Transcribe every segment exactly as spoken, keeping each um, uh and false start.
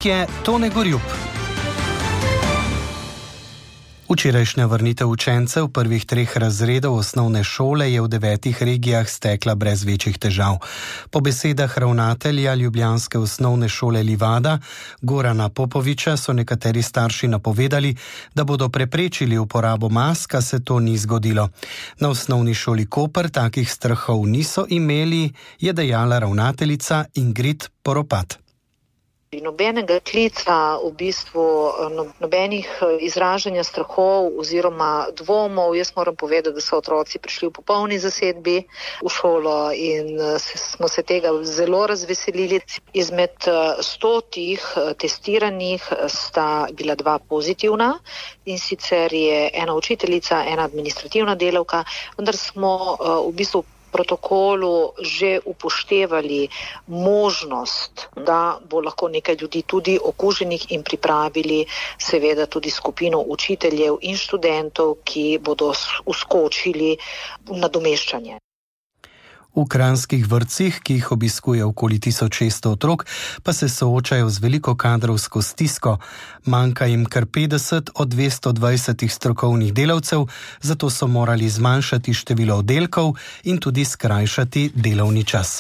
Gost je Tone Gorjup. Včerajšnja vrnitev učencev prvih treh razredov osnovne šole je v devetih regijah stekla brez večjih težav. Po besedah ravnatelja ljubljanske osnovne šole Livada, Gorana Popoviča, so nekateri starši napovedali, da bodo preprečili uporabo mask, a se to ni zgodilo. Na osnovni šoli Koper takih strahov niso imeli, je dejala ravnateljica Ingrid Poropat. Nobenega klica, v bistvu nobenih izražanja strahov oziroma dvomov. Jaz moram povedati, da so otroci prišli v popolni zasedbi v šolo in smo se tega zelo razveselili. Izmed stotih testiranih sta bila dva pozitivna in sicer je ena učiteljica, ena administrativna delavka, vendar smo v bistvu protokolu že upoštevali možnost, da bo lahko nekaj ljudi tudi okuženih in pripravili seveda tudi skupino učiteljev in študentov, ki bodo uskočili v nadomeščanje. V kranjskih vrtcih, ki jih obiskuje okoli tisoč šeststo otrok, pa se soočajo z veliko kadrovsko stisko. Manjka jim kar petdeset od dvesto dvajsetih strokovnih delavcev, zato so morali zmanjšati število oddelkov in tudi skrajšati delovni čas.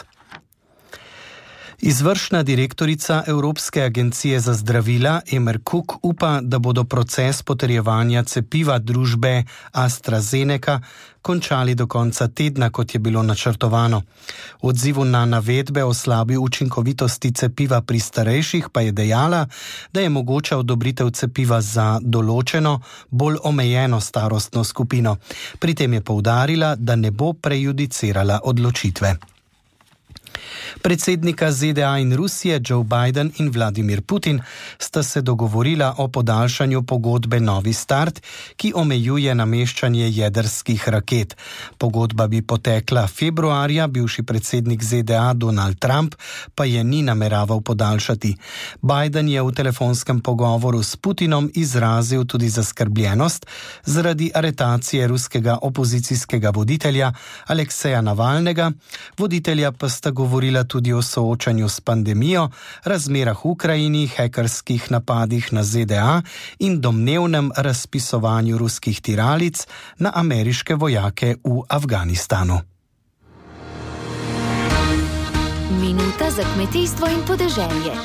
Izvršna direktorica Evropske agencije za zdravila Emer Cook upa, da bodo proces potrjevanja cepiva družbe AstraZeneca končali do konca tedna, kot je bilo načrtovano. V odzivu na navedbe o slabi učinkovitosti cepiva pri starejših pa je dejala, da je mogoča odobritev cepiva za določeno, bolj omejeno starostno skupino. Pri tem je poudarila, da ne bo prejudicirala odločitve. Predsednika Z D A in Rusije Joe Biden in Vladimir Putin sta se dogovorila o podaljšanju pogodbe Novi start, ki omejuje nameščanje jedrskih raket. Pogodba bi potekla februarja, bivši predsednik Z D A Donald Trump pa je ni nameraval podaljšati. Biden je v telefonskem pogovoru s Putinom izrazil tudi zaskrbljenost zaradi aretacije ruskega opozicijskega voditelja Alekseja Navalnega, voditelja pa sta govorila tudi o soočanju s pandemijo, razmerah v Ukrajini, hekerskih napadih na Z D A in domnevnem razpisovanju ruskih tiralic na ameriške vojake v Afganistanu. Minuta za kmetijstvo in podeželje.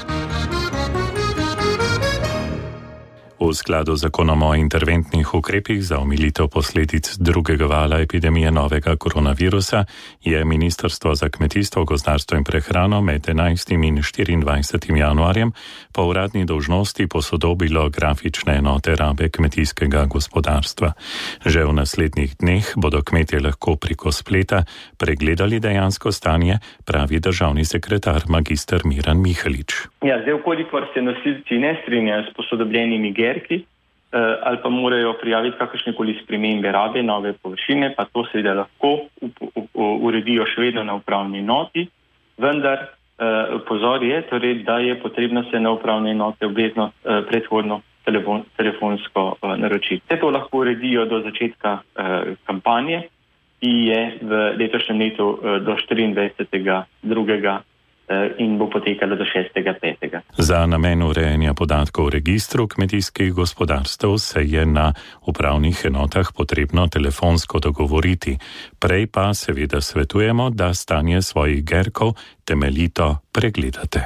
V skladu z zakonom o interventnih ukrepih za omilitev posledic drugega vala epidemije novega koronavirusa je Ministrstvo za kmetijstvo, gozdarstvo in prehrano med enajstim in štiriindvajsetim januarjem po uradni dolžnosti posodobilo grafične enote rabe kmetijskega gospodarstva. Že v naslednjih dneh bodo kmetje lahko preko spleta pregledali dejansko stanje, pravi državni sekretar magister Miran Mihelič. Ja, zdaj, okolikor se nosilci ne strinjajo s posodobljenimi gerki ali pa morajo prijaviti kakršnekoli spremembe rabe, nove površine, pa to seveda lahko uredijo še vedno na upravni enoti, vendar pozor je, torej, da je potrebno se na upravne enote obvezno predhodno telefon, telefonsko naročiti. Vse to lahko uredijo do začetka kampanje, ki je v letošnjem letu do štiriindvajsetega drugega in bo potekala do šestega petega Za namen urejanja podatkov v registru kmetijskih gospodarstev se je na upravnih enotah potrebno telefonsko dogovoriti. Prej pa seveda svetujemo, da stanje svojih gerkov temeljito pregledate.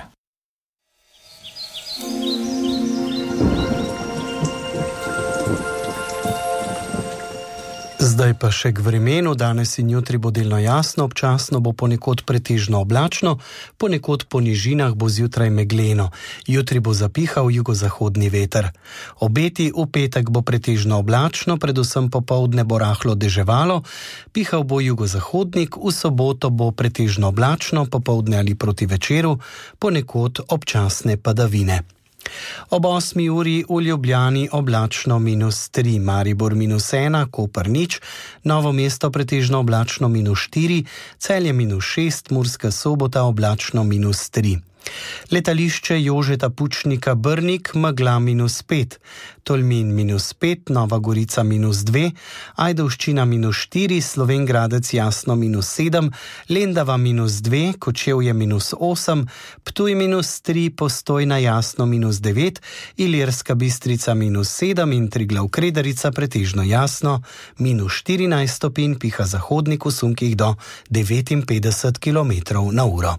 Zdaj pa še k vremenu. Danes in jutri bo delno jasno, občasno bo ponekod pretežno oblačno, ponekod po nižinah bo zjutraj megleno. Jutri bo zapihal jugozahodni veter. Obeti v petek bo pretežno oblačno, predvsem popoldne bo rahlo deževalo, pihal bo jugozahodnik, v soboto bo pretežno oblačno, popoldne ali proti večeru, ponekod občasne padavine. Ob osmi uri v Ljubljani oblačno minus tri, Maribor minus ena, Koper nič, Novo mesto pretežno oblačno minus štiri, Celje minus šest, Murska Sobota oblačno minus tri. Letališče Jožeta Pučnika Brnik megla minus pet, Tolmin minus pet, Nova Gorica minus dve, Ajdovščina minus štiri, Slovenj Gradec Jasno minus sedem, Lendava minus dve, Kočevje minus osem, Ptuj minus tri, Postojna Jasno minus devet, Ilirska Bistrica minus sedem in Triglav Kredarica pretežno jasno minus štirinajst stopinj, piha zahodnik v sunkih do devetinpetdeset kilometrov na uro.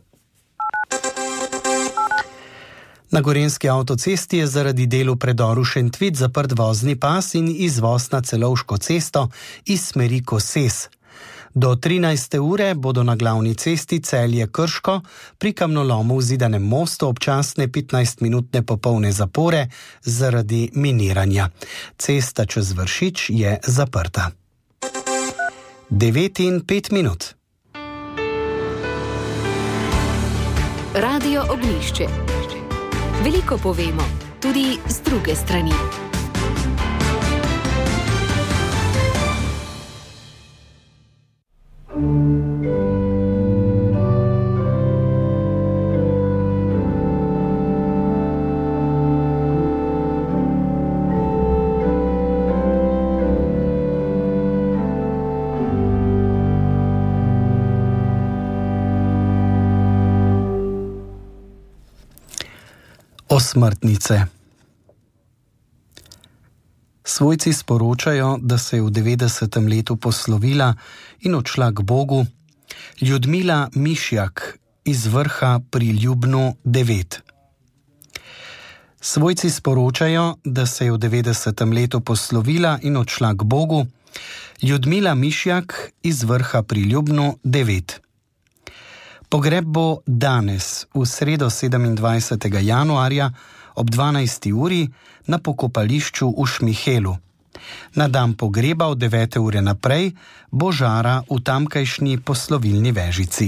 Na Gorenjski avtocesti je zaradi delu v predoru Šentvid zaprt vozni pas in izvoz na Celovško cesto iz smeri Koses. Do trinajste ure bodo na glavni cesti Celje-Krško pri kamnolomu v Zidanem mostu občasne petnajstminutne popolne zapore zaradi miniranja. Cesta čez Vršič je zaprta. devet in pet minut. Radio Ognjišče. Veliko povemo, tudi z druge strani. Osmrtnice. Svojci sporočajo, da se je v devetdesetem letu poslovila in odšla k Bogu Ljudmila Mišjak iz Vrha pri Ljubnu devet. Svojci sporočajo, da se je v devetdesetem letu poslovila in odšla k Bogu Ljudmila Mišjak iz Vrha pri Ljubnu devet. Pogreb bo danes, v sredo sedemindvajsetega januarja ob dvanajsti uri na pokopališču v Šmihelu. Na dan pogreba od devete ure naprej bo žara v tamkajšnji poslovilni vežici.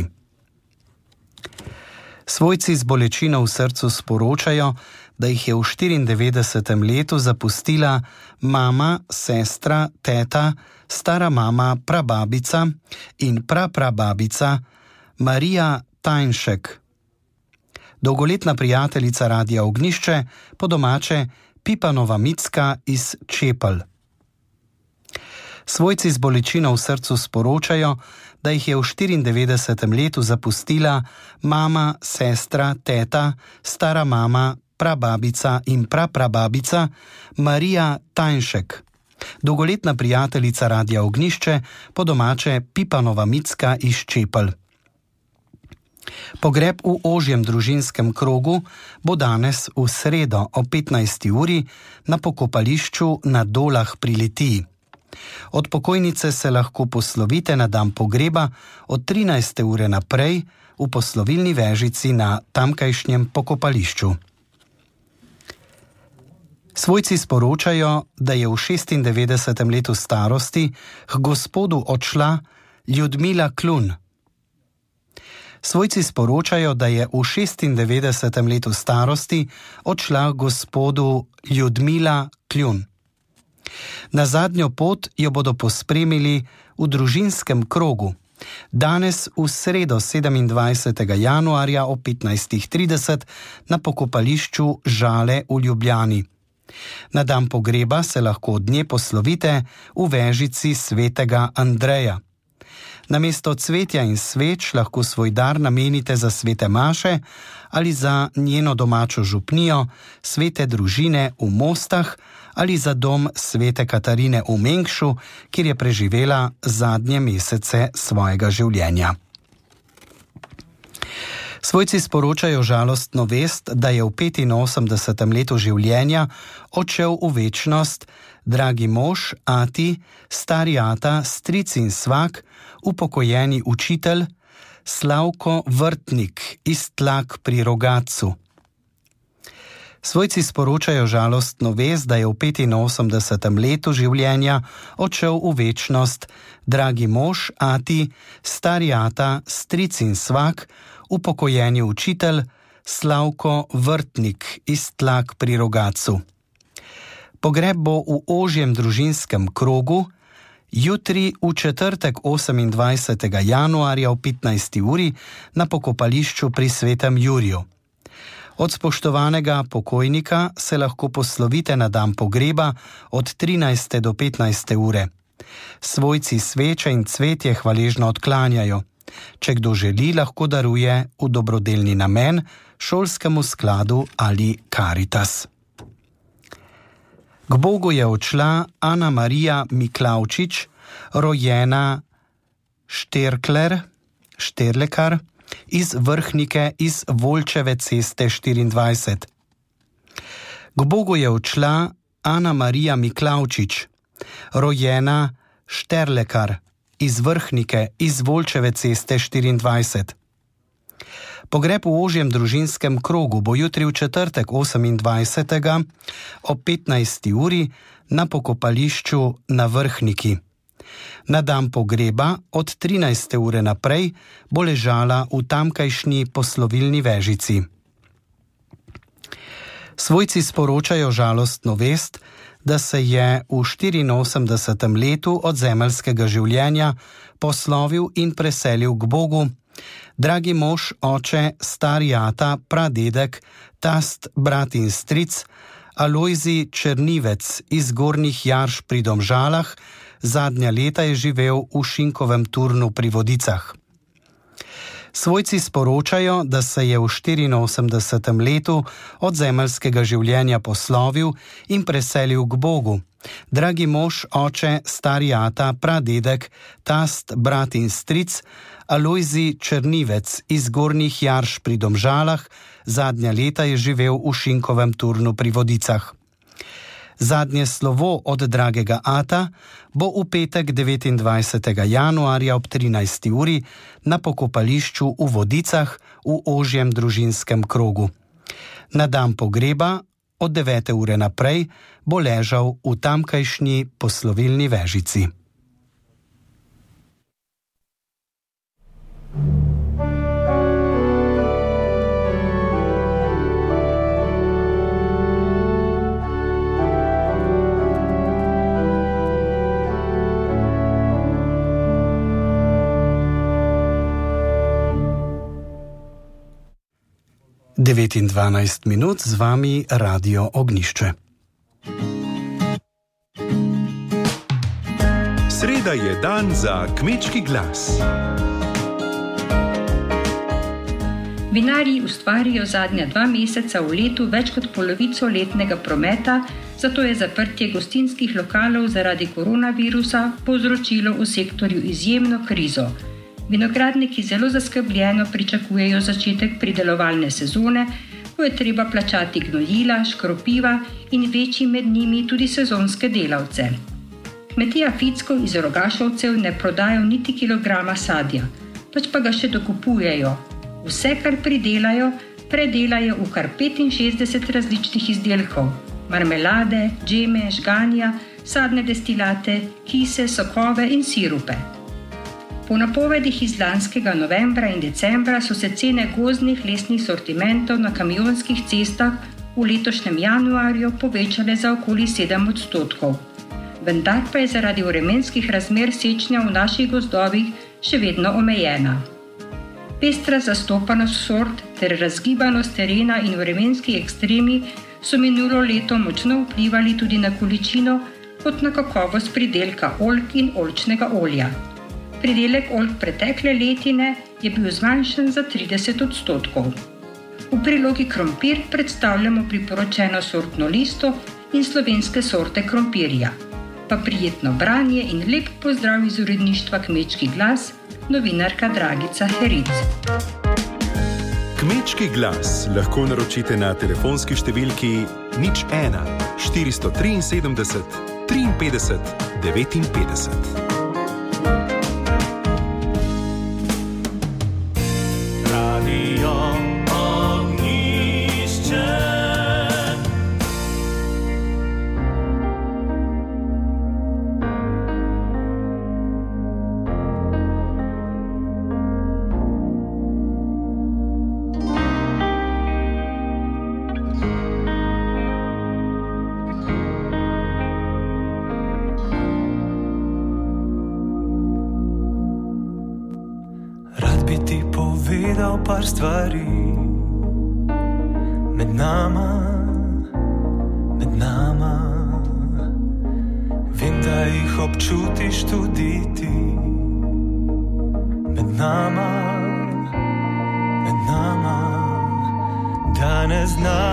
Svojci z bolečino v srcu sporočajo, da jih je v štiriindevetdesetem letu zapustila mama, sestra, teta, stara mama, prababica in praprababica Marija Tajnšek. Dolgoletna prijateljica Radia Ognjišče, po domače Pipanova Micka iz Čepel. Svojci z bolečino v srcu sporočajo, da jih je v štiriindevetdesetem letu zapustila mama, sestra, teta, stara mama, prababica in praprababica Marija Tajnšek. Dolgoletna prijateljica Radia Ognjišče, po domače Pipanova Micka iz Čepel. Pogreb v ožjem družinskem krogu bo danes v sredo o petnajsti uri na pokopališču na Dolah pri Litiji. Od pokojnice se lahko poslovite na dan pogreba od trinajste ure naprej v poslovilni vežici na tamkajšnjem pokopališču. Svojci sporočajo, da je v šestindevetdesetem letu starosti k gospodu odšla Ljudmila Klun. Svojci sporočajo, da je v šestindevetdesetem letu starosti odšla gospodu Ljudmila Kljun. Na zadnjo pot jo bodo pospremili v družinskem krogu. Danes v sredo sedemindvajsetega januarja o petnajstih trideset na pokopališču Žale v Ljubljani. Na dan pogreba se lahko od nje poslovite v vežici svetega Andreja. Namesto cvetja in sveč lahko svoj dar namenite za svete maše ali za njeno domačo župnijo, svete družine v Mostah ali za dom svete Katarine v Mengšu, kjer je preživela zadnje mesece svojega življenja. Svojci sporočajo žalostno vest, da je v petinosemdesetem letu življenja odšel v večnost dragi mož, ati, stari ata, stric in svak, upokojeni učitelj Slavko Vrtnik iz Tlak pri Rogatcu. Svojci sporočajo žalostno vest, da je v petinosemdesetem letu življenja odšel v večnost dragi mož, ati, stari ata, stric in svak, upokojeni učitelj Slavko Vrtnik iz Tlak pri Rogatcu. Pogreb bo v ožjem družinskem krogu, jutri v četrtek osemindvajsetega januarja o petnajsti uri na pokopališču pri Svetem Juriju. Od spoštovanega pokojnika se lahko poslovite na dan pogreba od trinajste do petnajste ure. Svojci sveče in cvetje hvaležno odklanjajo. Če kdo želi, lahko daruje v dobrodelni namen, šolskemu skladu ali Karitas. K Bogu je odšla Ana Marija Miklavčič, rojena Šterkler, Šterlekar, iz Vrhnike iz Volčeve ceste štiriindvajset. K Bogu je odšla Ana Marija Miklavčič, rojena Šterlekar, iz Vrhnike iz Volčeve ceste štiriindvajset. Pogreb v ožjem družinskem krogu bo jutri v četrtek osemindvajsetega ob petnajsti uri na pokopališču na Vrhniki. Na dan pogreba od trinajste ure naprej bo ležala v tamkajšnji poslovilni vežici. Svojci sporočajo žalostno vest, da se je v štiriinosemdesetem letu od zemeljskega življenja poslovil in preselil k Bogu dragi mož, oče, stari ata, pradedek, tast, brat in stric, Alojzij Černivec iz Gornjih Jarš pri Domžalah, zadnja leta je živel v Šinkovem Turnu pri Vodicah. Svojci sporočajo, da se je v štiriinosemdesetem letu od zemeljskega življenja poslovil in preselil k Bogu. Dragi mož, oče, stari ata, pradedek, tast, brat in stric, Alojzij Černivec iz Gornjih Jarš pri Domžalah, zadnja leta je živel v Šinkovem Turnu pri Vodicah. Zadnje slovo od dragega ata bo v petek devetindvajsetega januarja ob trinajsti uri na pokopališču v Vodicah v ožjem družinskem krogu. Na dan pogreba od devete ure naprej bo ležal v tamkajšnji poslovilni vežici. devet in dvanajst minut, z vami Radio Ognjišče. Sreda je dan za kmečki glas. Vinarji ustvarijo zadnja dva meseca v letu več kot polovico letnega prometa, zato je zaprtje gostinskih lokalov zaradi koronavirusa povzročilo v sektorju izjemno krizo. Vinogradniki zelo zaskrbljeno pričakujejo začetek pridelovalne sezone, ko je treba plačati gnojila, škropiva in večji med njimi tudi sezonske delavce. Kmetija Ficko iz Rogašovcev ne prodajo niti kilograma sadja, pač pa ga še dokupujejo. Vse, kar pridelajo, predelajo v kar petinšestdeset različnih izdelkov. Marmelade, džeme, žganja, sadne destilate, kise, sokove in sirupe. Po napovedih iz lanskega novembra in decembra so se cene gozdnih lesnih sortimentov na kamionskih cestah v letošnjem januarju povečale za okoli sedem odstotkov. Vendar pa je zaradi vremenskih razmer sečnja v naših gozdovih še vedno omejena. Pestra zastopanost sort ter razgibanost terena in vremenski ekstremi so minulo leto močno vplivali tudi na količino kot na kakovost pridelka oljk in oljčnega olja. Pridelek oljk pretekle letine je bil zmanjšan za trideset odstotkov. V prilogi krompir predstavljamo priporočeno sortno listo in slovenske sorte krompirja. Pa prijetno branje in lep pozdrav iz uredništva Kmečki glas, novinarka Dragica Heric. Kmečki glas lahko naročite na telefonski številki nič ena štiristo triinsedemdeset triinpetdeset devetinpetdeset. Par stvari, med nama, med nama. Vem, da jih občutiš tudi ti. Med nama, med nama, da ne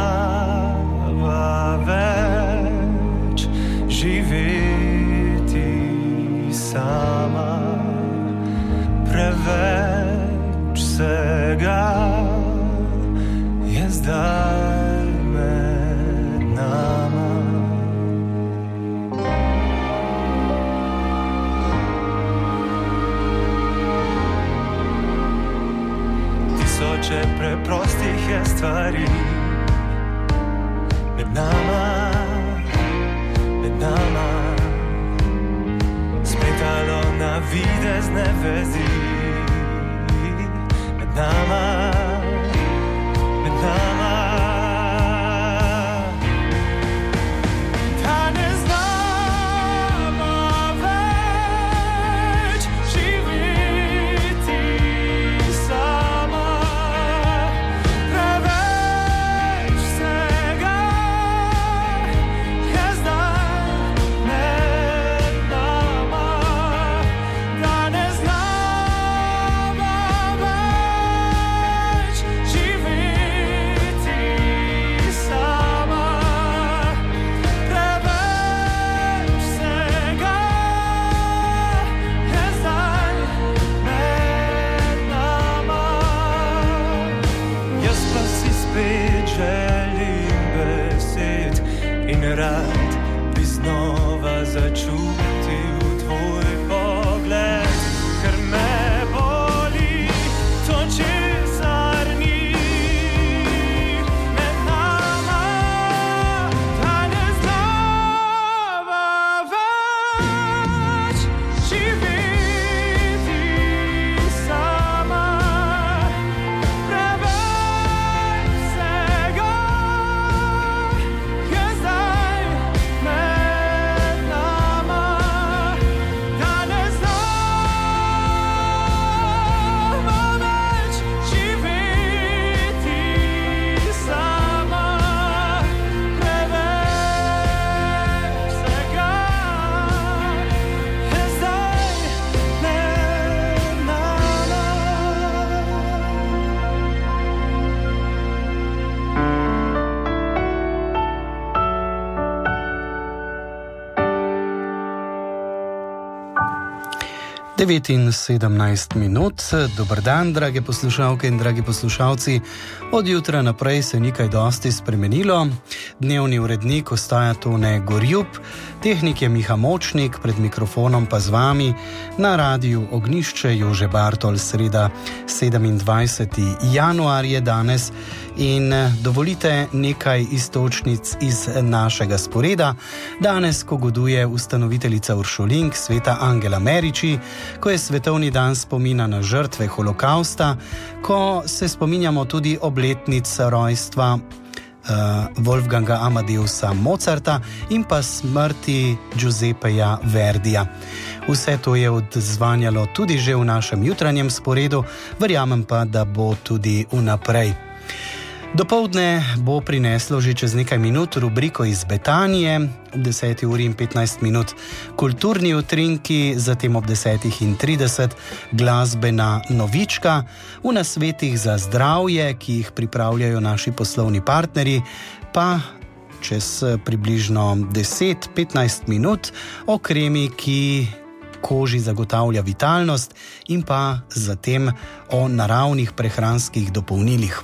znava več živeti sama. Preveč vsega je zdaj med nama. Tisoče preprostih je stvari med nama, med nama. Spletalo na videzne vezi med nama, med nama. Da ne znamo več živeti sama. Preveč vsega je zdaj med nama. Da ne znamo več živeti sama. Preveč vsega je zdaj med nama. Jaz pa si spet želim besed in rad bi znova začutil tvoj pogled, ker me boli to, česar ni med nama. Da ne znava več živeti sama. Preveč vsega je zdaj med nama. Da ne znava več živeti sama. Preveč vsega je zdaj med nama. devet in sedemnajst minut. Dober dan, drage poslušalke in dragi poslušalci. Od jutra naprej se ni kaj dosti spremenilo. Dnevni urednik ostaja Tone Gorjup, tehnik je Miha Močnik, pred mikrofonom pa z vami na Radiu Ognjišče Jože Bartol. Sreda sedemindvajseti januar je danes in dovolite nekaj iztočnic iz našega sporeda. Danes, ko goduje ustanoviteljica Uršulink, sveta Angela Meriči, ko je svetovni dan spomina na žrtve holokausta, ko se spominjamo tudi obletnic rojstva uh, Wolfganga Amadeusa Mozarta in pa smrti Giuseppeja Verdija. Vse to je odzvanjalo tudi že v našem jutranjem sporedu, verjamem pa, da bo tudi vnaprej. Dopoldne bo prineslo že čez nekaj minut rubriko iz Betanije, ob deseti uri in petnajst minut kulturni utrinki, zatem ob desetih in trideset glasbena novička, v nasvetih za zdravje, ki jih pripravljajo naši poslovni partnerji, pa čez približno deset do petnajst minut o kremi, ki koži zagotavlja vitalnost, in pa zatem o naravnih prehranskih dopolnilih.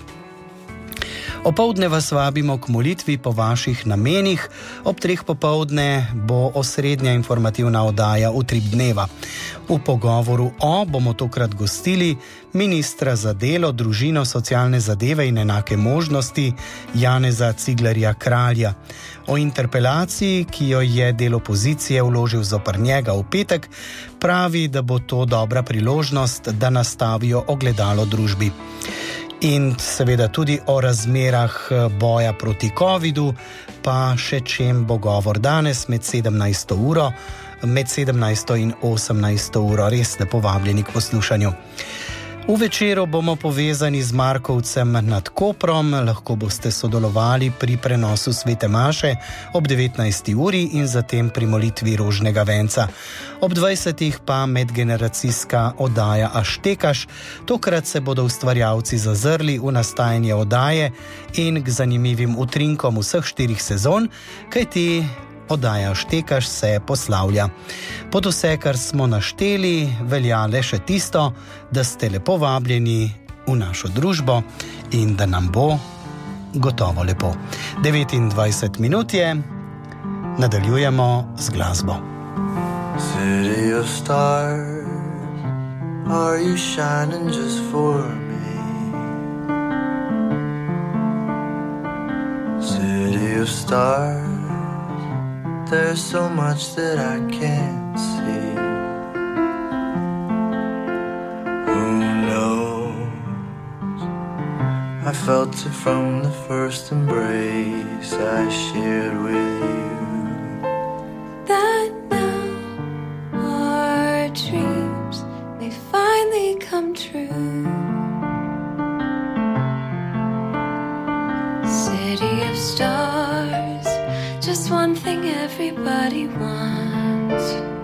Opoldne vas vabimo k molitvi po vaših namenih, ob treh popoldne bo osrednja informativna oddaja Utrip dneva. V pogovoru o bomo tokrat gostili ministra za delo, družino, socialne zadeve in enake možnosti Janeza Ciglerja Kralja. O interpelaciji, ki jo je del opozicije vložil zoper njega v petek, pravi, da bo to dobra priložnost, da nastavijo ogledalo družbi. In seveda tudi o razmerah boja proti covidu, pa še čem bo govor danes med sedemnajsto uro, med sedemnajsto in osemnajsto uro. Res lepo vabljeni k poslušanju. V večeru bomo povezani z Markovcem nad Koprom, lahko boste sodelovali pri prenosu svete maše ob devetnajsti uri in zatem pri molitvi rožnega venca. Ob dvajsetih pa medgeneracijska oddaja Aštekaš. Tokrat se bodo ustvarjalci zazrli v nastajanje oddaje in k zanimivim utrinkom vseh štirih sezon, kajti oddaja Štekaš se poslavlja. Pod vse, kar smo našteli, velja le še tisto, da ste lepo vabljeni v našo družbo in da nam bo gotovo lepo. devetindvajset minut je, nadaljujemo z glasbo. City of stars, are you shining just for me? City of stars, there's so much that I can't see. Who knows? I felt it from the first embrace I shared with you. That now our dreams may finally come true. City of stars, just one thing everybody wants.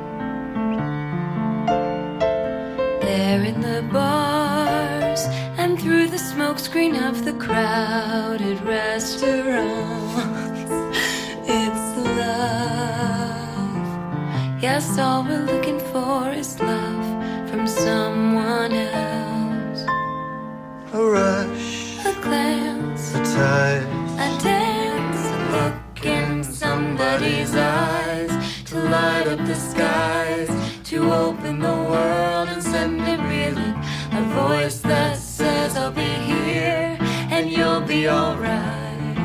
There in the bars and through the smokescreen of the crowded restaurants, it's love. Yes, all we're looking for is love from someone else. A rush, A glance, a touch, a dance, a look in somebody's eyes, to light up the skies, to open the world and send it reeling. A voice that says I'll be here and you'll be alright.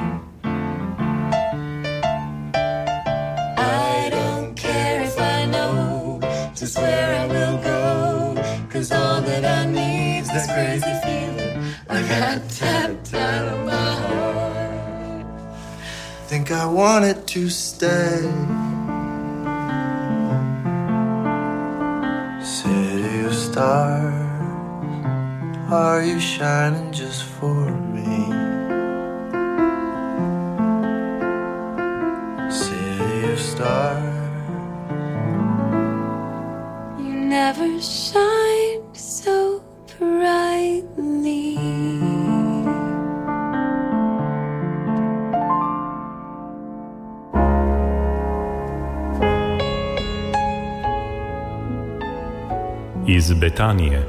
I don't care if I know just where I will go, 'cause all that I need's this crazy feeling I got tapped out of my heart. think I want it to stay. City of stars, are you shining just for me? City of stars, You never shined so brightly. Iz Betanije.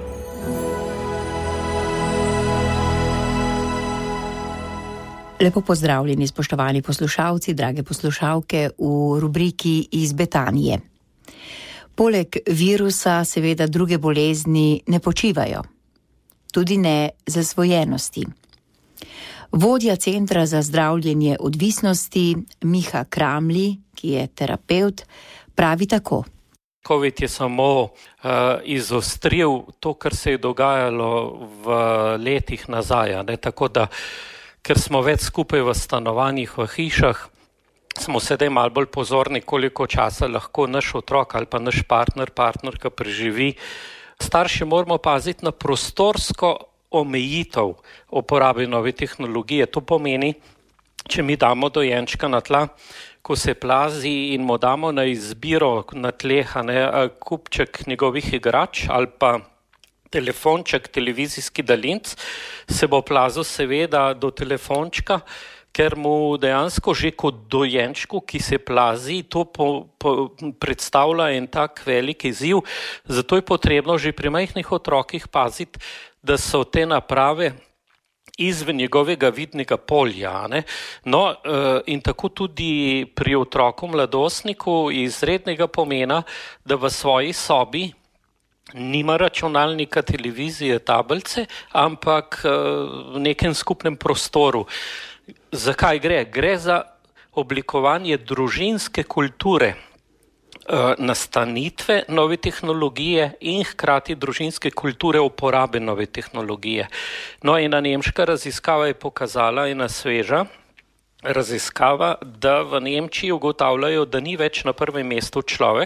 Lepo pozdravljeni, spoštovani poslušalci, drage poslušalke v rubriki Iz Betanije. Poleg virusa seveda druge bolezni ne počivajo, tudi ne zasvojenosti. Vodja Centra za zdravljenje odvisnosti Miha Kramli, ki je terapevt, pravi tako. Covid je samo uh, izostril to, kar se je dogajalo v letih nazaj, ne? Tako da, ker smo več skupaj v stanovanjih, v hišah, smo sedaj malo bolj pozorni, koliko časa lahko naš otrok ali pa naš partner, partnerka preživi. Starši moramo paziti na prostorsko omejitev uporabe nove tehnologije. To pomeni, če mi damo dojenčka na tla, ko se plazi in mu damo na izbiro na tleh, ne, kupček njegovih igrač ali pa telefonček, televizijski daljinc, se bo plazil seveda do telefončka, ker mu dejansko že kot dojenčku, ki se plazi, to po, po, predstavlja en tak velik izziv. Zato je potrebno že pri majhnih otrokih paziti, da so te naprave izven njegovega vidnega polja. Ne? No, in tako tudi pri otroku mladostniku izrednega pomena, da v svoji sobi nima računalnika, televizije, tablice, ampak v nekem skupnem prostoru. Zakaj gre? Gre za oblikovanje družinske kulture, nastanitve nove tehnologije in hkrati družinske kulture uporabe nove tehnologije. No, ena nemška raziskava je pokazala, ena sveža raziskava, da v Nemčiji ugotavljajo, da ni več na prvem mestu človek,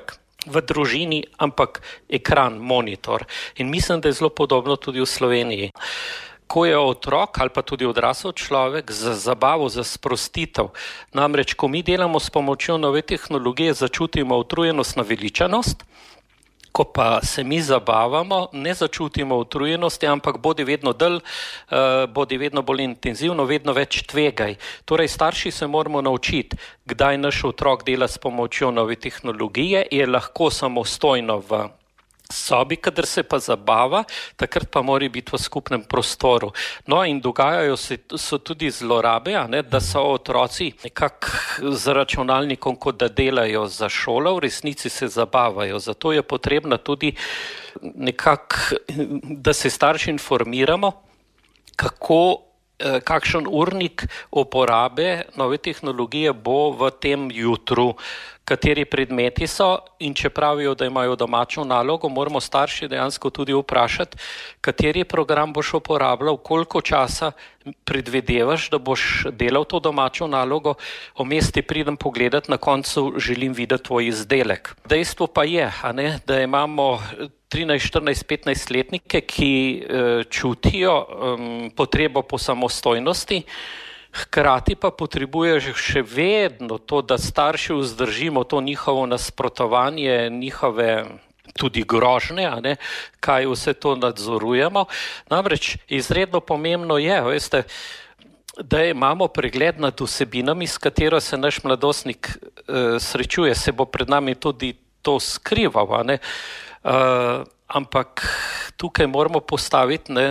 v družini, ampak ekran, monitor. In mislim, da je zelo podobno tudi v Sloveniji. Ko je otrok ali pa tudi odrasel človek za zabavo, za sprostitev, namreč, ko mi delamo s pomočjo nove tehnologije, začutimo utrujenost, naveličanost, ko pa se mi zabavamo, ne začutimo utrujenosti, ampak bodi vedno dalj, uh, bodi vedno bolj intenzivno, vedno več tvegaj. Torej, starši se moramo naučiti, kdaj naš otrok dela s pomočjo nove tehnologije, je lahko samostojno v sobi, kadar se pa zabava, takrat pa mora biti v skupnem prostoru. No, in dogajajo se so tudi zlorabe, a ne, da so otroci nekako z računalnikom, kot da delajo za šolo, v resnici se zabavajo. Zato je potrebno tudi nekako, da se starši informiramo, kako kakšen urnik uporabe nove tehnologije bo v tem jutru, kateri predmeti so, in če pravijo, da imajo domačo nalogo, moramo starši dejansko tudi vprašati, kateri program boš uporabljal, koliko časa predvidevaš, da boš delal to domačo nalogo, vmes ti pridem pogledati, na koncu želim videti tvoj izdelek. Dejstvo pa je, a ne, da imamo trinajst, štirinajst, petnajst letnike, ki eh, čutijo um, potrebo po samostojnosti, hkrati pa potrebujejo še vedno to, da starši vzdržimo to njihovo nasprotovanje, njihove tudi grožnje, a ne, kaj vse to nadzorujemo. Namreč izredno pomembno je, veste, da imamo pregled nad vsebinami, s katero se naš mladostnik eh, srečuje, se bo pred nami tudi to skrival, a ne. Uh, ampak tukaj moramo postaviti, ne,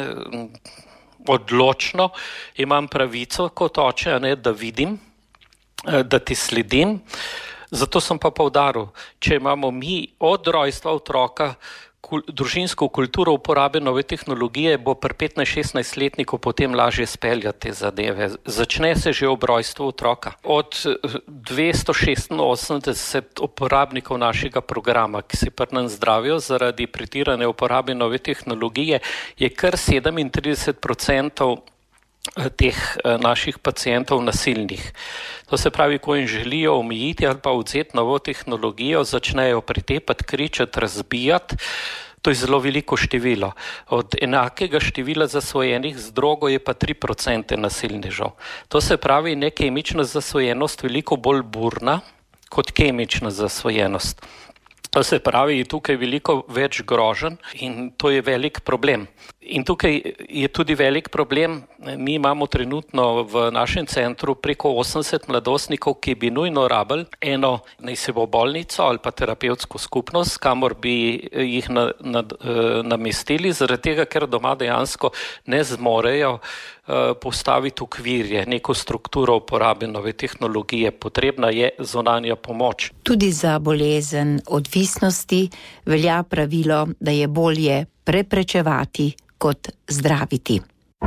odločno, imam pravico kot oče, ne, da vidim, da ti sledim. Zato sem pa poudaril, če imamo mi od rojstva otroka kul, družinsko kulturo uporabe nove tehnologije, bo pri petnajst šestnajst letniku potem lažje speljati te zadeve. Začne se že ob rojstvu otroka. Od dvesto šestinosemdeset uporabnikov našega programa, ki se pri nas zdravijo zaradi pretirane uporabe nove tehnologije, je kar sedemintrideset procentov teh naših pacientov nasilnih. To se pravi, ko jim želijo omejiti ali pa vzeti novo tehnologijo, začnejo pretepati, kričati, razbijati. To je zelo veliko število. Od enakega števila zasvojenih z drogo je pa tri procente nasilnežev. To se pravi, ne kemična zasvojenost veliko bolj burna kot kemična zasvojenost. To se pravi, je tukaj veliko več groženj in to je velik problem. In tukaj je tudi velik problem, mi imamo trenutno v našem centru preko osemdeset mladostnikov, ki bi nujno rabili eno, naj se bo bolnico ali pa terapevtsko skupnost, kamor bi jih na, na, namestili, zaradi tega, ker doma dejansko ne zmorejo postaviti okvirje, neko strukturo uporabe nove tehnologije. Potrebna je zunanja pomoč. Tudi za bolezen odvisnosti velja pravilo, da je bolje preprečevati kot zdraviti.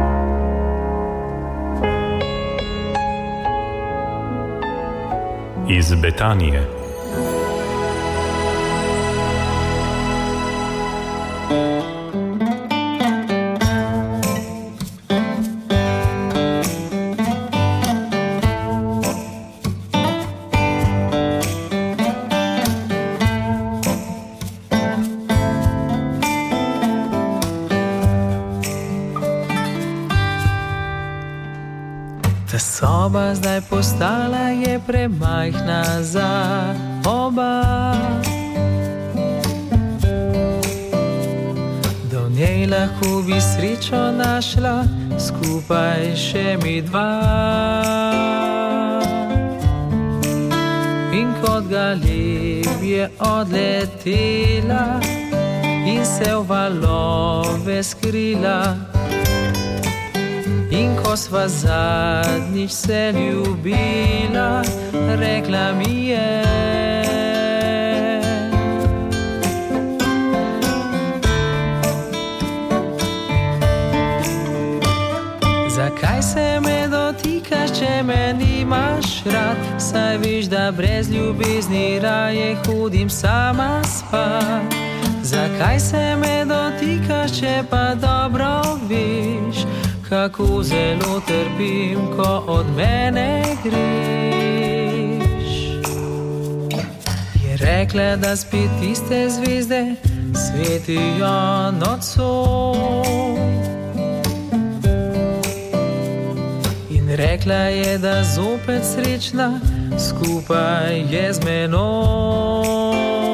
Iz Betanije. Soba zdaj postala je premajhna za oba. Do njej lahko bi srečo našla, skupaj še mi dva. In kot galeb je odletela in se v valove skrila. In ko sva zadnjič se ljubila, rekla mi je: zakaj se me dotikaš, če me nimaš rad? Saj veš, da brez ljubezni raje hodim sama spat. Zakaj se me dotikaš, če pa dobro veš, kako zelo trpim, ko od mene greš? Je rekla rekle, da spet tiste zvezde svetijo nocoj. In rekla je, da zopet srečna skupaj je z menoj.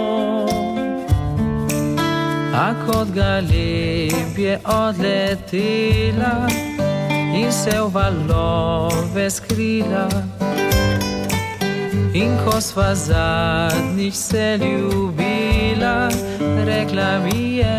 A kot galeb je odletela in se v valove skrila. In ko sva zadnjič se ljubila, rekla mi je: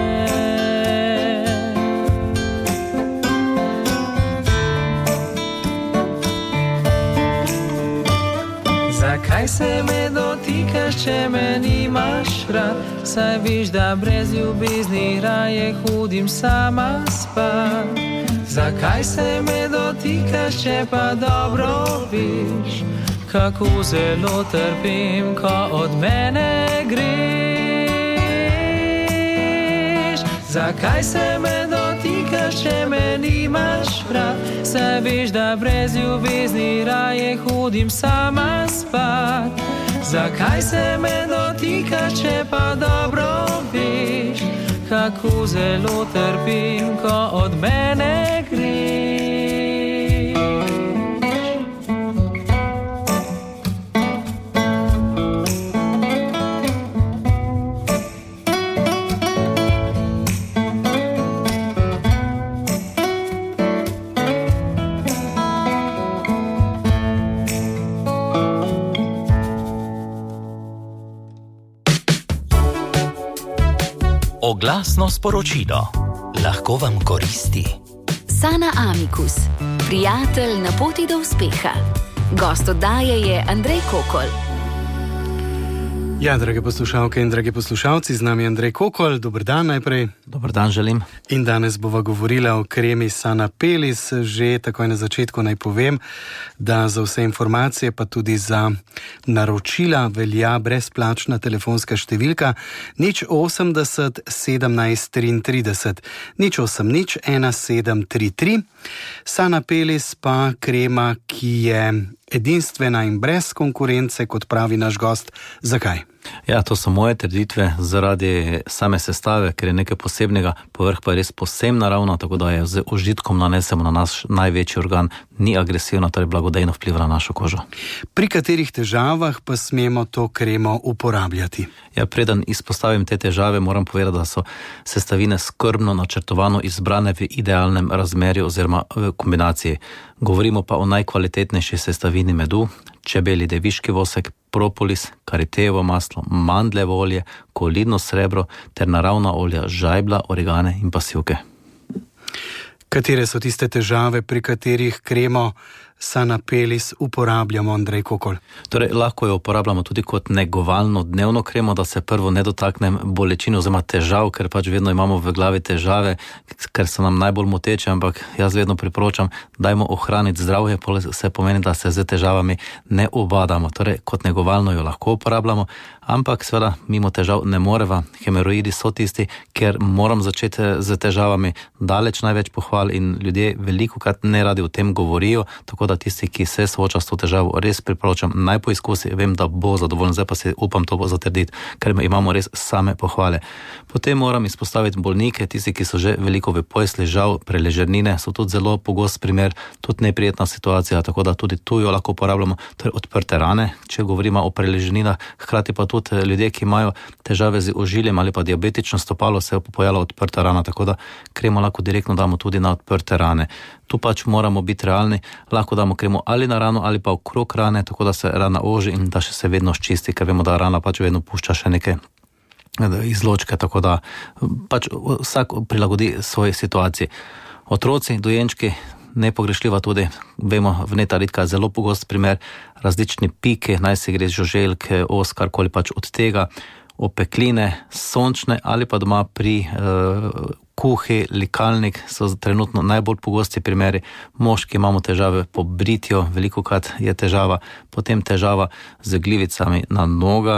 zakaj se me dotikaš, če me nimaš rad? Saj veš, da brez ljubezni raje hodim sama spat. Zakaj se me dotikaš, če pa dobro veš, kako zelo trpim, ko od mene greš? Zakaj se me dotikaš, če me nimaš rad? Saj veš, da brez ljubezni raje hodim sama spat. Zakaj se me dotikaš, če pa dobro veš, kako zelo trpim, ko od mene greš? Oglasno sporočilo lahko vam koristi. Sana Amicus, prijatelj na poti do uspeha. Gost oddaje je Andrej Kokol. Ja, drage poslušalke in dragi poslušalci, z nami je Andrej Kokol. Dober dan najprej. Dober dan želim. In danes bova govorila o kremi Sanapelis. Že takoj na začetku naj povem, da za vse informacije, pa tudi za naročila velja brezplačna telefonska številka nič osemdeset sedemnajst triintrideset, nič osem nič ena sedem tri tri. Sanapelis pa krema, ki je edinstvena in brez konkurence, kot pravi naš gost. Zakaj? Ja, to so moje trditve zaradi same sestave, ker je nekaj posebnega, povrh pa je res posebno naravno, tako da je z užitkom nanesemo na naš največji organ, ni agresivno, torej blagodejno vpliva na našo kožo. Pri katerih težavah pa smemo to kremo uporabljati? Ja, preden izpostavim te težave, moram povedati, da so sestavine skrbno načrtovano izbrane v idealnem razmerju oziroma v kombinaciji. Govorimo pa o najkvalitetnejši sestavini medu, čebelji deviški vosek, propolis, karitejevo maslo, mandljevo olje, kolidno srebro ter naravna olja žajbla, origane in pasivke. Katere so tiste težave, pri katerih kremo Sanapelis uporabljamo, Andrej Kokol? Torej, lahko jo uporabljamo tudi kot negovalno dnevno kremo, da se prvo ne dotaknem bolečin oziroma težav, ker pač vedno imamo v glavi težave, ker so nam najbolj moteče, ampak jaz vedno priporočam, dajmo ohraniti zdravje, se pomeni, da se z težavami ne ubadamo. Torej, kot negovalno jo lahko uporabljamo, ampak seveda mimo težav ne moreva. Hemoroidi so tisti, ker moram začeti z težavami, daleč največ pohval in ljudje velikokrat ne radi o tem govorijo, tako da tisti, ki se sooča s to težavo, res priporočam, naj poizkusi, vem, da bo zadovoljen, zdaj pa si upam to zatrditi, ker imamo res same pohvale. Potem moram izpostaviti bolnike, tisti, ki so že veliko v posli, žal preležernine, so tudi zelo pogost primer, tudi neprijetna situacija, tako da tudi tu jo lahko uporabljamo, torej odprte rane, če govorimo o preležerninah, hkrati pa tudi ljudje, ki imajo težave z ožiljem ali pa diabetično stopalo, se je pojavila odprta rana, tako da kremo lahko direktno damo tudi na odprte rane. Tu pač moramo biti realni, lahko damo kremo ali na rano ali pa okrog rane, tako da se rana oži in da še se vedno ščisti, ker vemo, da rana pač vedno pušča še neke izločke, tako da pač vsak prilagodi svoji situaciji. Otroci, dojenčki, nepogrešljiva tudi, vemo, vneta ritka je zelo pogost primer, različni piki, naj se gre žuželke, os, karkoli pač od tega, opekline, sončne ali pa doma pri uh, kuhi, likalnik so trenutno najbolj pogosti primeri. Moški imamo težave po britju, velikokrat je težava, potem težava z glivicami na nogah,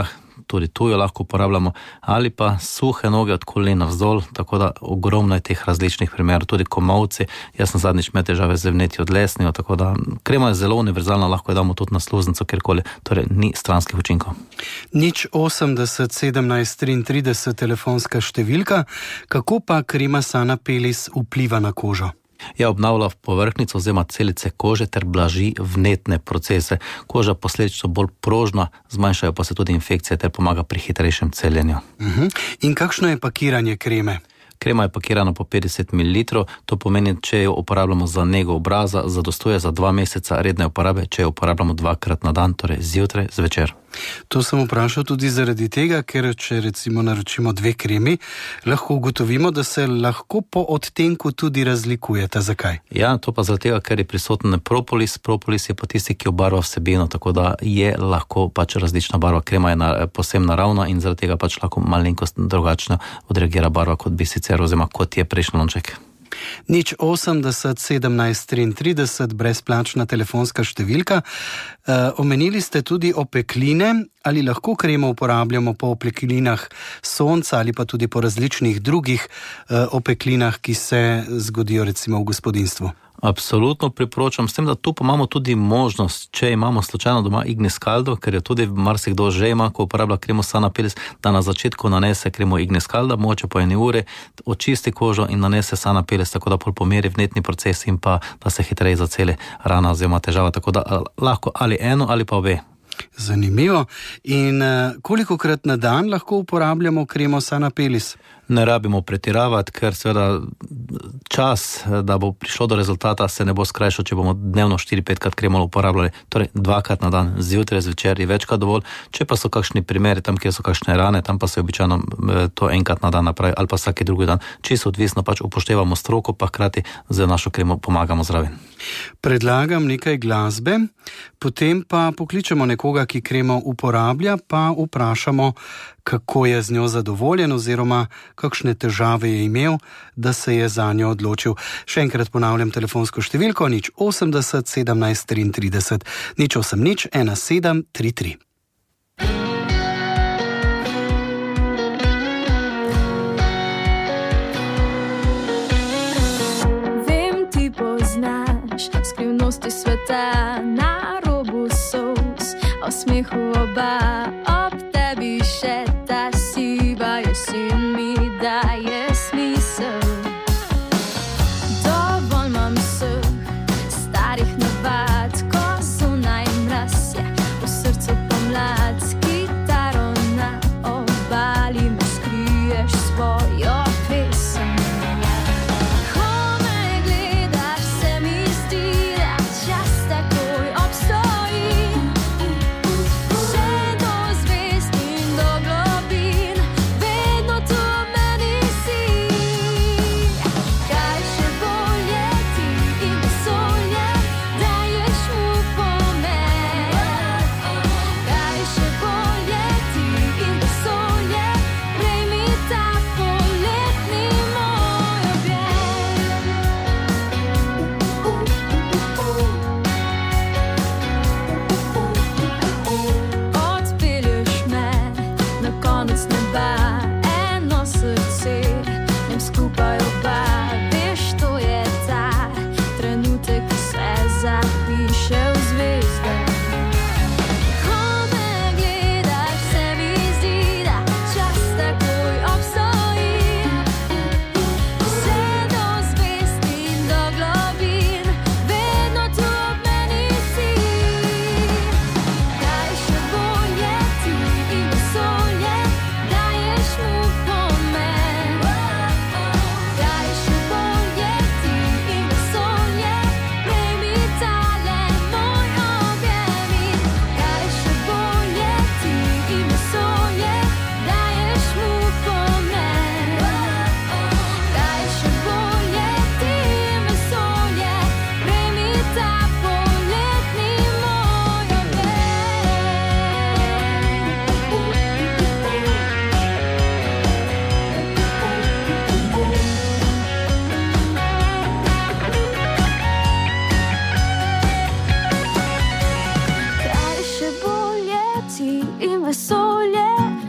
tudi tu jo lahko uporabljamo, ali pa suhe noge od kolen navzdol, tako da ogromno je teh različnih primerov, tudi komolci. Jaz sem zadnjič imel težave z vnetji od lesnijo, tako da krema je zelo univerzalna, lahko jo damo tudi na sluznico, kjerkoli, torej ni stranskih učinkov. Nič osemdeset sedemnajst triintrideset telefonska številka, kako pa krema Sanapelis vpliva na kožo? Ja, obnavlja povrhnjico oziroma celice kože ter blaži vnetne procese. Koža posledično bolj prožna, zmanjšajo pa se tudi infekcije ter pomaga pri hitrejšem celjenju. Uh-huh. In kakšno je pakiranje kreme? Krema je pakirana po petdeset mililitrov, to pomeni, če jo uporabljamo za nego obraza, zadostuje za dva meseca redne uporabe, če jo uporabljamo dvakrat na dan, torej zjutraj, zvečer. To sem vprašal tudi zaradi tega, ker če recimo naročimo dve kremi, lahko ugotovimo, da se lahko po odtenku tudi razlikujete. Zakaj? Ja, to pa zaradi tega, ker je prisoten propolis. Propolis je pa tisti, ki obarva vsebino, tako da je lahko pač različna barva. Krema je na, posebno naravna in zaradi tega pač lahko malenkost drugačno odreagira barva, kot bi sicer oziroma kot je prejšnji lonček. Nič osemdeset sedemnajst triintrideset, brezplačna telefonska številka. E, omenili ste tudi opekline, ali lahko kremo uporabljamo po opeklinah sonca ali pa tudi po različnih drugih e, opeklinah, ki se zgodijo recimo v gospodinjstvu? Absolutno priporočam, s tem, da tu pa imamo tudi možnost, če imamo slučajno doma Ignis Caldo, ker jo tudi marsikdo že ima, ko uporablja kremo Sanapelis, da na začetku nanese kremo Ignis Caldo, moče po eni uri, očisti kožo in nanese Sanapelis, tako da pol pomeri vnetni proces in pa da se hitreje zaceli rana oziroma težava, tako da lahko ali eno ali pa obe. Zanimivo. In kolikokrat na dan lahko uporabljamo kremo Sanapelis? Ne rabimo pretiravati, ker seveda čas, da bo prišlo do rezultata, se ne bo skrajšal, če bomo dnevno štiri petkrat kremo uporabljali, torej dvakrat na dan, zjutraj, zvečer je večkrat dovolj. Če pa so kakšni primeri, tam, kjer so kakšne rane, tam pa se običajno to enkrat na dan napravi ali pa vsaki drugi dan. Čisto odvisno, pač upoštevamo stroko, pa hkrati z našo kremo pomagamo zraven. Predlagam nekaj glasbe, potem pa pokličemo nekoga, ki kremo uporablja, pa vprašamo, kako je z njo zadovoljen oziroma kakšne težave je imel, da se je za njo odločil. Še enkrat ponavljam telefonsko številko nič osemdeset sedemnajst triintrideset, nič osem nič ena sedem tri tri. Vem, ti poznaš skrivnosti sveta na robu solz, o smehu oba, ob tebi še ta siva jesen mi daje smisel. Dovolj imam vseh starih navad, ko zunaj mraz je, v srcu pomlad, s kitaro na obali me skriješ svojo pesem. Ko me gledaš, se mi zdi, da čas takoj obstoji. Vse do zvezd in do globin, vedno tu ob meni si. Kaj še bolje ti in vesolje, daješ mu pomen. Kaj še bolje ti in vesolje, prejmi ta poletni moj objem. Odpelješ me na konec neba, eno srce, nem skupaj oba. Veš, to je ta trenutek, ki se zapiše v zvezde. Ko me gledaš, se mi zdi, da čas takoj obstoji. Vse do zvezd in do globin, vedno tu ob meni si. Kaj še bolje ti in vesolje, daješ mu pomen. Kaj še bolje ti in vesolje, prejmi tale moj objem. Kaj še bolje ti in vesolje, daješ mu pomen. Kaj še bolje ti in vesolje, prejmi ta poletni moj objem. Kaj še bolje ti in vesolje,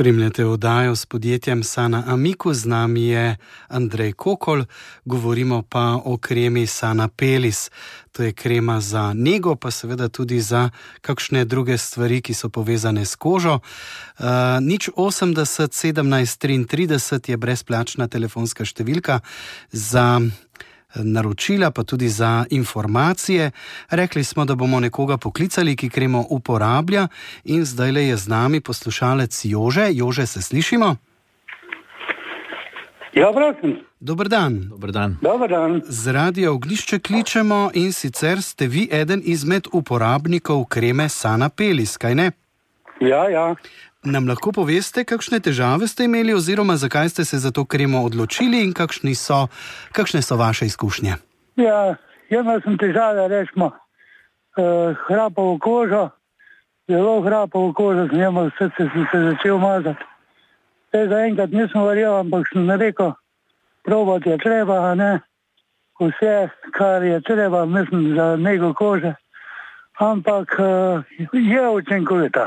Spremljate oddajo s podjetjem Sana Amicus, z nami je Andrej Kokol, govorimo pa o kremi Sana Pelis. To je krema za nego, pa seveda tudi za kakšne druge stvari, ki so povezane s kožo. Uh, nič osemdeset sedemnajst triintrideset je brezplačna telefonska številka za naročila, pa tudi za informacije. Rekli smo, da bomo nekoga poklicali, ki kremo uporablja, in zdajle je z nami poslušalec Jože. Jože, se slišimo? Ja, prosim. Dober dan. Dober dan. Dober dan. Z Radia Ognjišče kličemo in sicer ste vi eden izmed uporabnikov kreme Sana Pelis, kaj ne? Ja, ja. Nam lahko poveste, kakšne težave ste imeli oziroma zakaj ste se za to kremo odločili in kakšni so, kakšne so vaše izkušnje? Ja, imel sem težave, rečemo, uh, hrapavo kožo, zelo hrapavo kožo sem imel, srce sem se začel mazati. Zdaj zaenkrat nisem verjel, ampak sem rekel, probati je treba, a ne, vse, kar je treba, mislim, za nego kože, ampak uh, je učinkovita.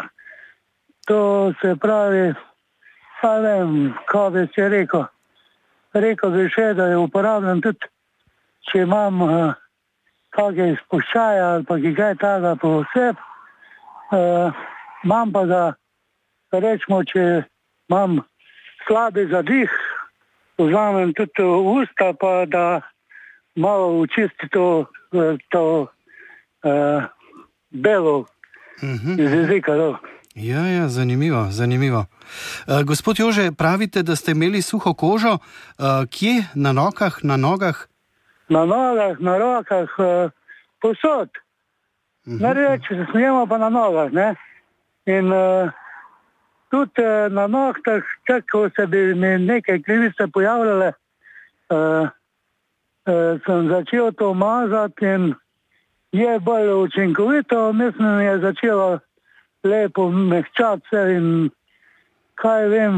To se pravi, pa vem, kaj bi se rekel. Rekel bi še, da je uporabljam tudi, če imam uh, kakšne izpuščaje ali pa kaj takega po oseb. Uh, imam pa da, rečemo, če imam slabi zadih, vzamem tudi usta, pa da malo učisti to, to uh, belo Mhm. iz jezika. No. Ja, ja, zanimivo, zanimivo. Uh, gospod Jože, pravite, da ste imeli suho kožo. Uh, kje? Na nogah, na nogah? Na nogah, na rokah, uh, posod. Uh-huh. Ne reči, da snijemo pa na nogah, ne. In uh, tudi uh, na nohtah, čak, ko se bi mi neke krivice pojavljale, uh, uh, sem začel to mazati in je bolj učinkovito, mislim, je začelo lepo mehčati se in kaj vem.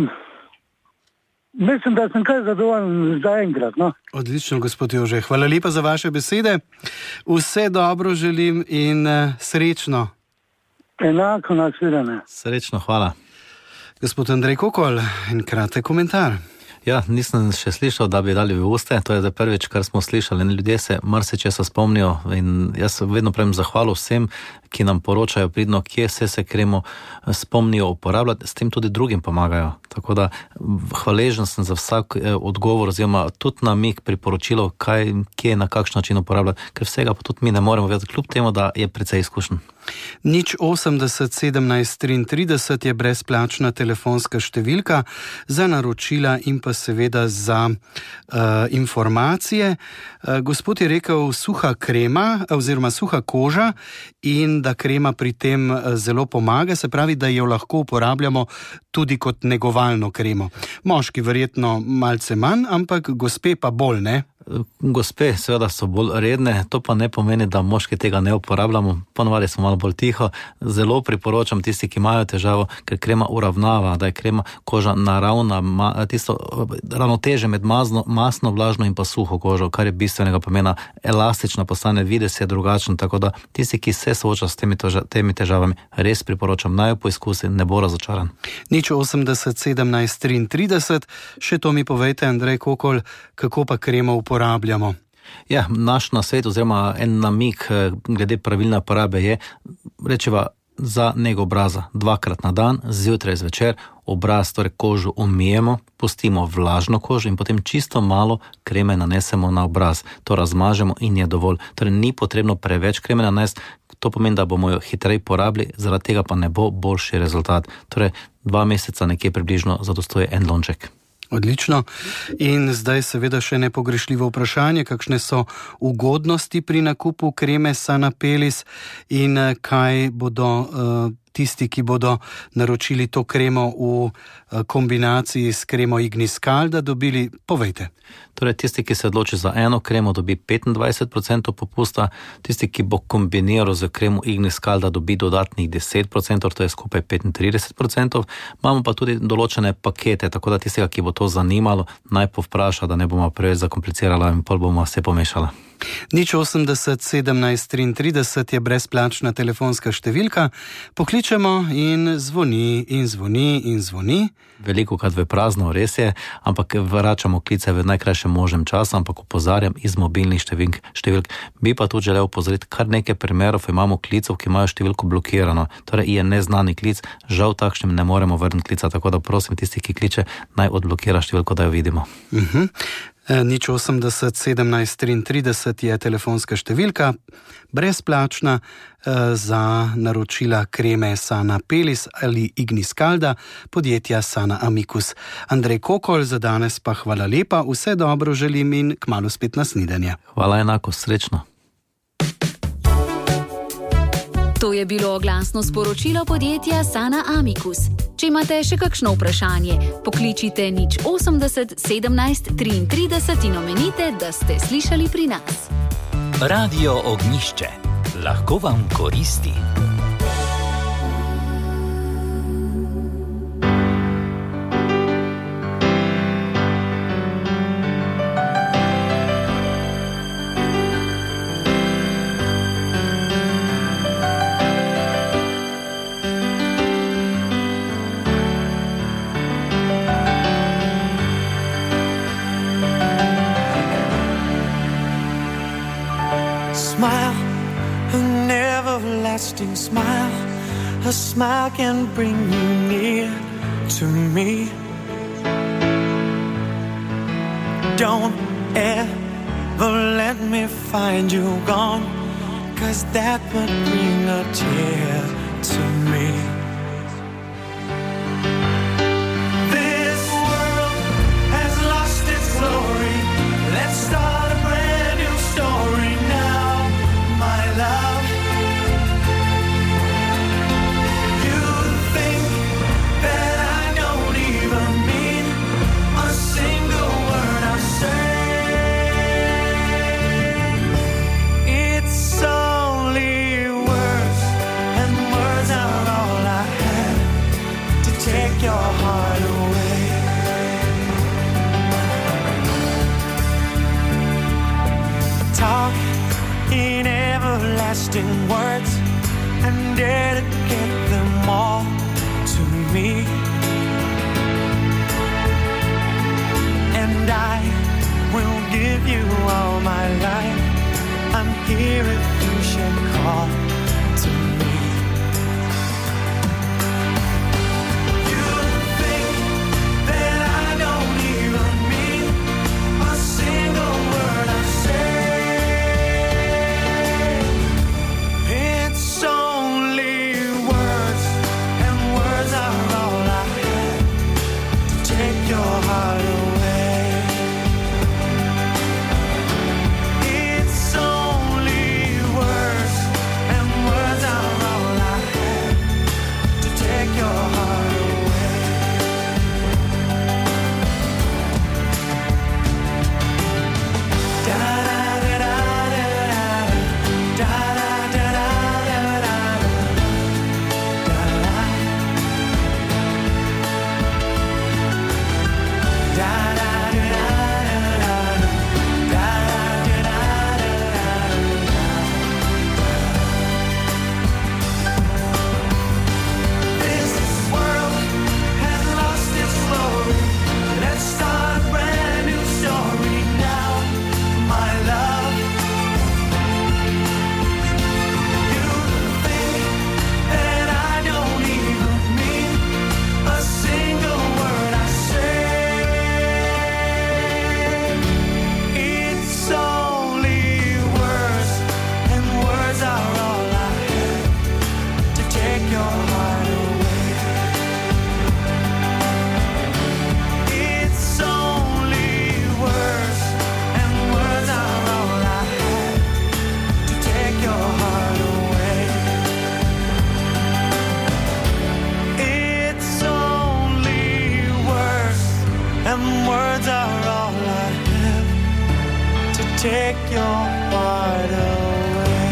Mislim, da sem kaj zadovoljen zaenkrat. No? Odlično, gospod Jože. Hvala lepa za vaše besede. Vse dobro želim in uh, srečno. Enako nasvidenje. Srečno, hvala. Gospod Andrej Kokol, en kratek komentar. Ja, nisem še slišal, da bi dali v uste, to je za prvič, kar smo slišali. Ljudje se marsičesa spomnijo in jaz vedno pravim zahvalo vsem, ki nam poročajo pridno, kje vse se kremo spomnijo uporabljati, s tem tudi drugim pomagajo. Tako da hvaležen sem za vsak odgovor, oziroma tudi namig, priporočilo, kaj, kje, na kakšen način uporabljati, ker vsega pa tudi mi ne moremo vedeti, kljub temu, da je precej izkušen. Nič osemdeset sedemnajst triintrideset je brezplačna telefonska številka za naročila in pa seveda za uh, informacije. Uh, gospod je rekel suha krema oziroma suha koža in da krema pri tem uh, zelo pomaga, se pravi, da jo lahko uporabljamo tudi kot negovalno kremo. Moški verjetno malce manj, ampak gospe pa bolj, ne? Gospe seveda so bolj redne, to pa ne pomeni, da moški tega ne uporabljamo, ponovadi smo malo bolj tiho. Zelo priporočam tisti, ki imajo težavo, ker krema uravnava, da je krema koža naravna, ma, tisto ravnoteže med mazno, masno, vlažno in pa suho kožo, kar je bistvenega pomena, elastična postane, videz je drugačen, tako da tisti, ki se sooča s temi, toža, temi težavami, res priporočam, naj jo poizkusi, ne bo razočaran. Nič osemdeset sedemnajst triintrideset, še to mi povejte, Andrej Kokol, kako pa kremo uporabljamo? Uporabljamo. Ja, naš nasvet oziroma en namig glede pravilne uporabe je, rečeva, za nego obraza dvakrat na dan, zjutraj zvečer, obraz, torej kožo umijemo, pustimo vlažno kožo in potem čisto malo kreme nanesemo na obraz. To razmažemo in je dovolj. Torej ni potrebno preveč kreme nanesti, to pomeni, da bomo jo hitreje porabili, zaradi tega pa ne bo boljši rezultat. Torej dva meseca nekje približno zadostuje en lonček. Odlično. In zdaj seveda še nepogrešljivo vprašanje, kakšne so ugodnosti pri nakupu kreme Sana Pelis in kaj bodo uh, tisti, ki bodo naročili to kremo v uh, kombinaciji s kremo Ignis Calda dobili, povejte. Torej, tisti, ki se odloči za eno kremo, dobi petindvajset procentov popusta, tisti, ki bo kombiniral z kremo Ignis Calda, dobi dodatnih deset procentov, to je skupaj petintrideset procentov. Imamo pa tudi določene pakete, tako da tistega, ki bo to zanimalo, naj povpraša, da ne bomo preveč zakomplicirala in pol bomo vse pomešala. Nič osemdeset sedemnajst triintrideset je brezplačna telefonska številka. Pokličemo in zvoni in zvoni in zvoni. Veliko krat v prazno, res je, ampak vračamo klice v najkrajšem možnem času, ampak opozarjam iz mobilnih številk. številk. Bi pa tudi želel opozoriti, kar nekaj primerov imamo klicov, ki imajo številko blokirano. Torej je neznani klic, žal takšnim ne moremo vrniti klica, tako da prosim tisti, ki kliče, naj odblokira številko, da jo vidimo. Uh-huh. Nič osemdeset sedemnajst triintrideset je telefonska številka, brezplačna za naročila kreme Sana Pelis ali Ignis Calda podjetja Sana Amicus. Andrej Kokol, za danes pa hvala lepa, vse dobro želim in kmalu spet na snidenje. Hvala enako, srečno. To je bilo oglasno sporočilo podjetja Sana Amicus. Če imate še kakšno vprašanje, pokličite nič osemdeset sedemnajst triintrideset in omenite, da ste slišali pri nas. Radio Ognjišče. Lahko vam koristi. Smile, an everlasting smile. A smile can bring you near to me. Don't ever let me find you gone, 'cause that would bring a tear to me. This world has lost its glory. Let's start a brand new story now. My love, you think that I don't even mean a single word I say. It's only words, and words are all I have to take your heart away. Talk in everlasting words and dedicate them all to me. And I will give you all my life. I'm here if you should call to me. You think that I don't even mean a single word I say. It's only words, and words are all I have to take your heart away. It's only words, and words are all I have to take your heart away. Da da da da da da da da da. This world has lost its glory. Let's start a brand new story now, my love. You think that I don't even mean a single word I say. It's only words, and words are all I have to take your heart away. It's only words, and words are all I have to take your heart away. It's only words, and words are all I have to take your heart away.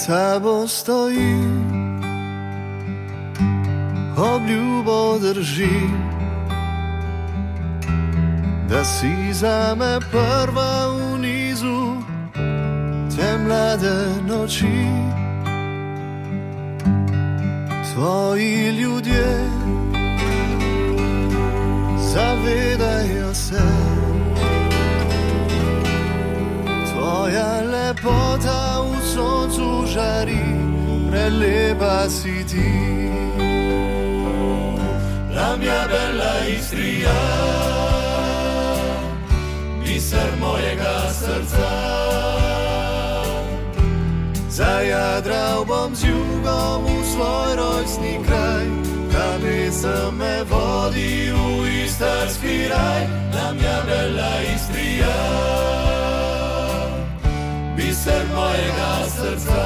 tabo stojim, obljubo držim, da si zame prva v nizu te mlade noči. Tvoji ljudje zavedajo se, tvoja lepota v soncu žari, prelepa si ti. La mia bella Istria, biser mojega srca. Zajadral bom z jugom v svoj rojstni kraj, ta pesem me vodi v istarski raj. La mia bella Istria, biser mojega srca.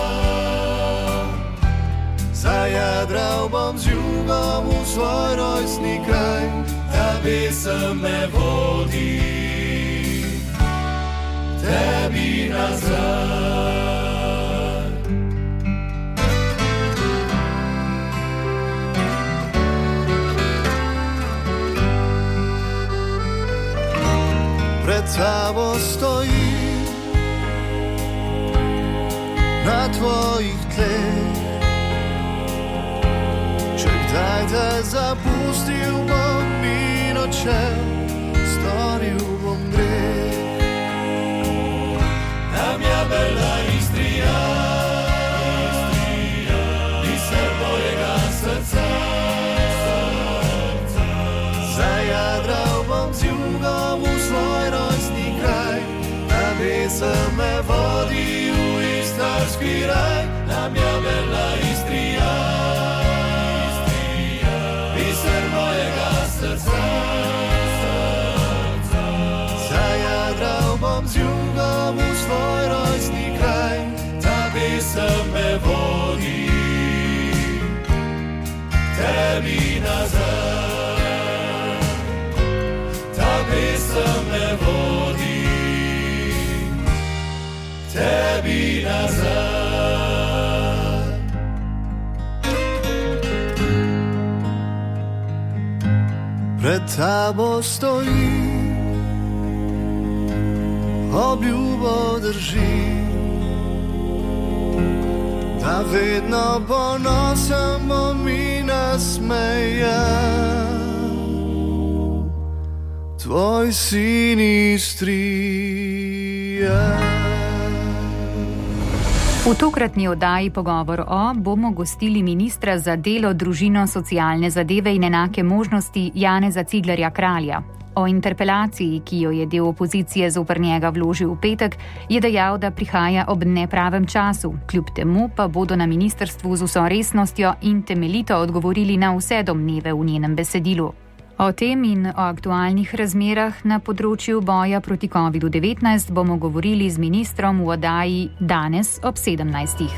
Zajadral bom z jugom v svoj rojstni kraj, ta pesem me vodi tebi nazaj. Pred tabo stojim, na tvojih tleh. Če kdaj te zapustil bom in odšel, storil bom greh. La mia bella Istria, biser mojega srca. Zajadral bom z jugom v svoj rojstni kraj, ta pesem me vodi v istarski raj. La mia bella Istria, biser mojega srca. Zajadral bom z jugom v svoj rojstni kraj, ta pesem me vodi tebi nazaj. Ta pesem me vodi tebi nazaj. Pred tabo stojim, obljubo držim, da vedno ponosen bom in nasmejan, tvoj sin Istrija. V tokratni oddaji Pogovor o bomo gostili ministra za delo, družino, socialne zadeve in enake možnosti Janeza Ciglerja Kralja. O interpelaciji, ki jo je del opozicije zoper njega vložil v petek, je dejal, da prihaja ob nepravem času. Kljub temu pa bodo na ministrstvu z vso resnostjo in temeljito odgovorili na vse domneve v njenem besedilu. O tem in o aktualnih razmerah na področju boja proti kovidu devetnajst bomo govorili z ministrom v oddaji danes ob sedemnajstih.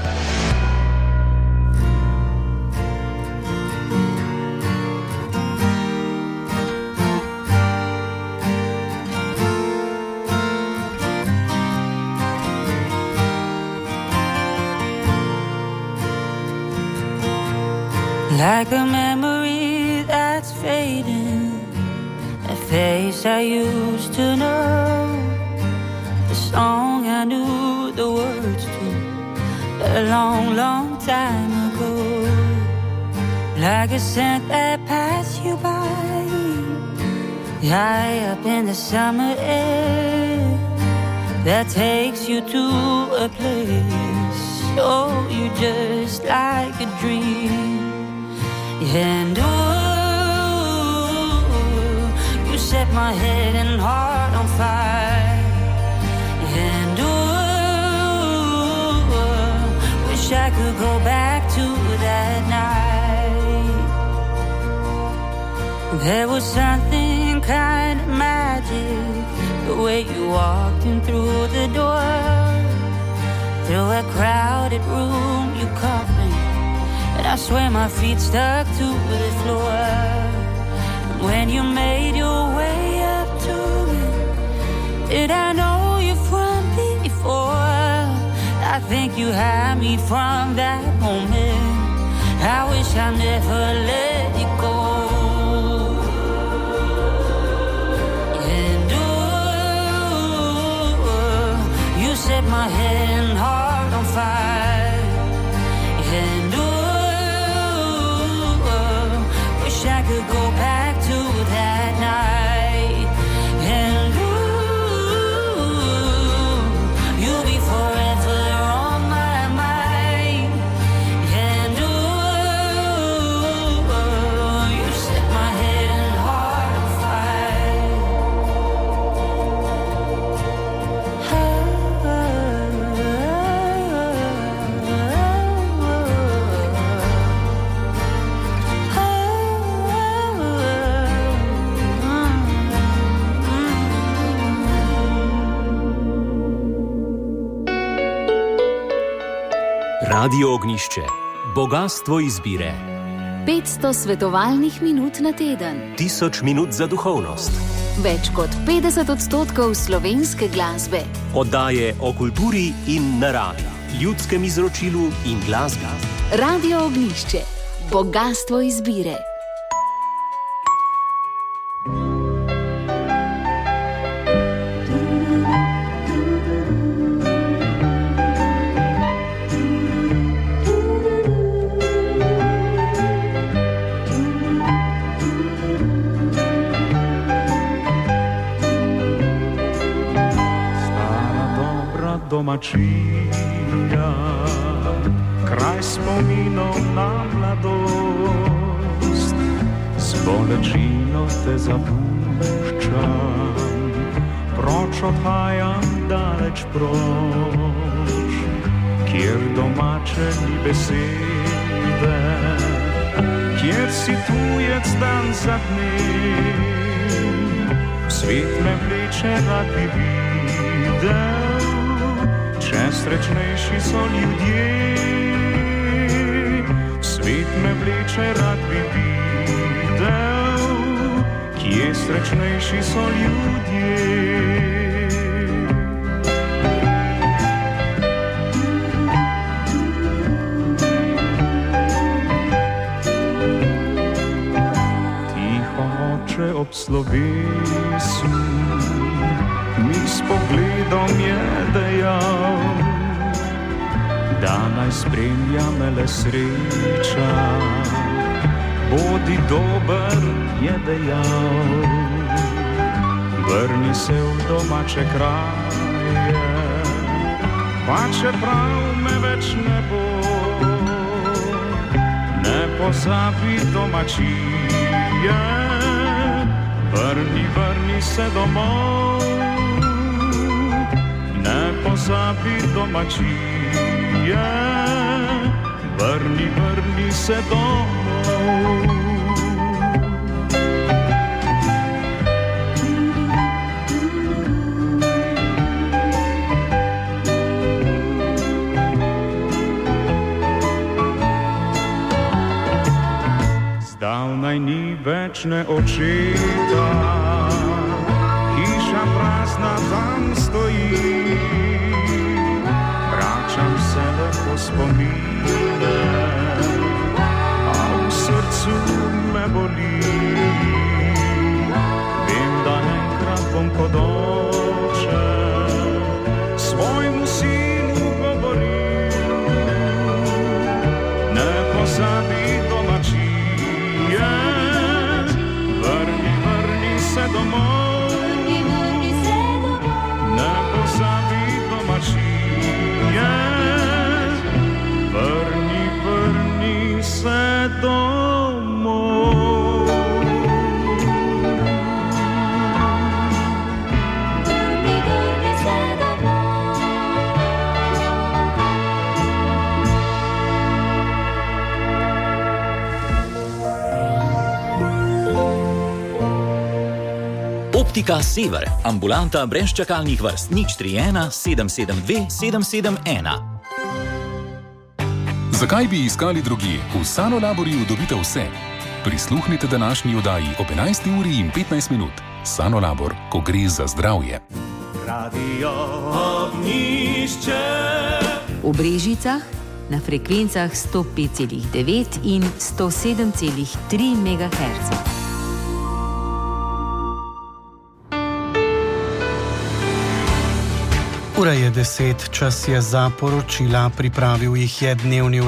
Like a memory that's fading, a face I used to know, a song I knew the words to a long, long time ago. Like a scent that passed you by, high up in the summer air, that takes you to a place, oh, you just like a dream. And ooh, you set my head and heart on fire. And ooh, wish I could go back to that night. There was something kind of magic, the way you walked in through the door. Through a crowded room you caught me, and I swear my feet stuck to the floor. When you made your way up to me, did I know you from before? I I think you had me from that moment. I wish I never let you go. And ooh, you set my head and heart on fire. And ooh, wish I could go back to that night. And ooh, you'll be forever on my mind. And ooh, you set my head and heart on fire. Radio Ognjišče. Bogastvo izbire. petsto svetovalnih minut na teden. Tisoč minut za duhovnost. Več kot petdeset odstotkov slovenske glasbe. Oddaje o kulturi in naravi, ljudskem izročilu in glasbi. Radio Ognjišče. Bogastvo izbire. Domačija, kraj spominov na mladost, z bolečino te zapuščam, proč odhajam daleč proč, kjer domače ni besede, kjer si tujec dan za dnem, svet me vleče, rad bi videl. Če srečnejši so ljudje, svet me vleče, rad bi videl, kje srečnejši so ljudje. Tiho oče ob slovesu mi s pogledom je dejal, da naj spremlja me le sreča. Bodi dober, je dejal, vrni se v domače kraje, pa čeprav me več ne bo, ne pozabi domačije, vrni, vrni se domov. Ne pozabi domačije, vrni, vrni se domov. Zdavnaj ni več ne očeta, hiša prazna tam stoji. Vračam se lepo spomine, a v srcu me boli. Vem, da enkrat bom kot oče svojmu sinu govoril, ne pozabi domačije, vrni, vrni se domov. Ne pozabi domačije, vrni, vrni se domov. Optika Sever, ambulanta brez čakalnih vrst, nič tri ena sedem sedem dve sedem sedem ena. Zakaj bi iskali drugje? V Sanolaborju dobite vse. Prisluhnite današnji oddaji ob enajsti uri in petnajst minut. Sanolabor, ko gre za zdravje. Radio Ognjišče. v Brežicah na frekvencah sto pet celih devet in sto sedem celih tri megaherca. Ura je deset, čas je za poročila, pripravil jih je dnevni